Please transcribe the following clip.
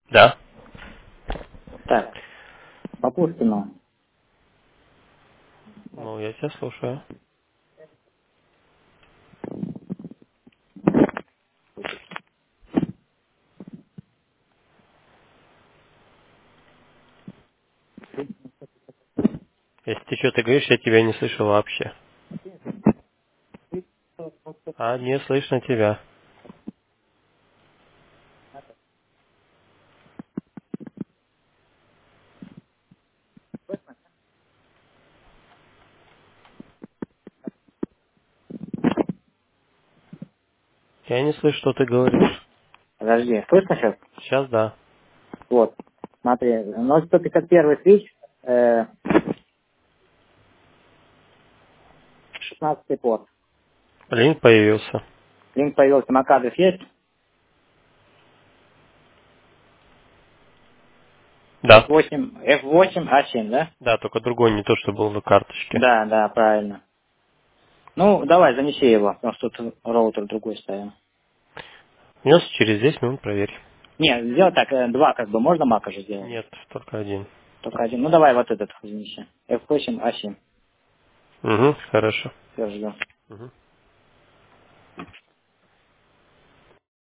Да. Так, по Пушкину. Ну, я тебя слушаю. Если ты что-то говоришь, я тебя не слышу вообще. А, не слышно тебя. Я не слышу, что ты говоришь. Подожди, слышно сейчас? Сейчас да. Вот, смотри, 0151 свич, 16 порт. Линк появился. Линк появился, MAC-адрес есть? Да. F8A7, да? Да, только другой, не то, что был на карточке. Да, да, правильно. Ну, давай, занеси его, потому что тут роутер другой ставим. Внес через 10 минут проверь. Не, сделай так, два как бы, можно Мака же сделать? Нет, только один. Только один. Ну, давай вот этот занеси. F8A7. Угу, хорошо. Все, ждем. Угу.